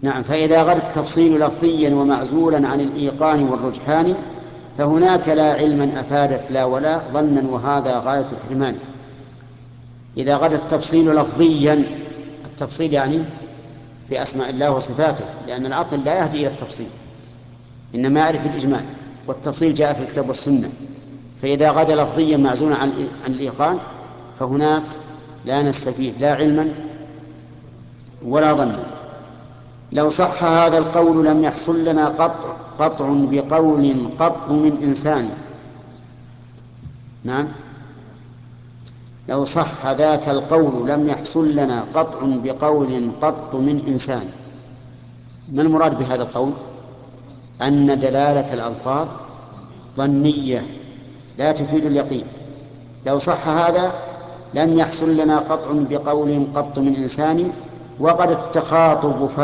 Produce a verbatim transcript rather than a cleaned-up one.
نعم. فإذا غدا التفصيل لفظيا ومعزولا عن الإيقان والرجحان فهناك لا علما أفادت لا ولا ظنا، وهذا غاية الحرمان. إذا غدا التفصيل لفظيا، التفصيل يعني في أسماء الله وصفاته، لأن العقل لا يهدي إلى التفصيل، إنما يعرف بالإجمال، والتفصيل جاء في الكتاب والسنة. فإذا غدا لفظيا معزولا عن الإيقان فهناك لا نستفيد لا علما ولا ظنا. لو صح هذا القول لم يحصل لنا قطع قطع بقول قط من إنسان. نعم. لو صح ذاك القول لم يحصل لنا قطع بقول قط من إنسان. ما المراد بهذا القول؟ أن دلالة الألفاظ ظنية لا تفيد اليقين. لو صح هذا لم يحصل لنا قطع بقول قط من إنسان، وقد التخاطب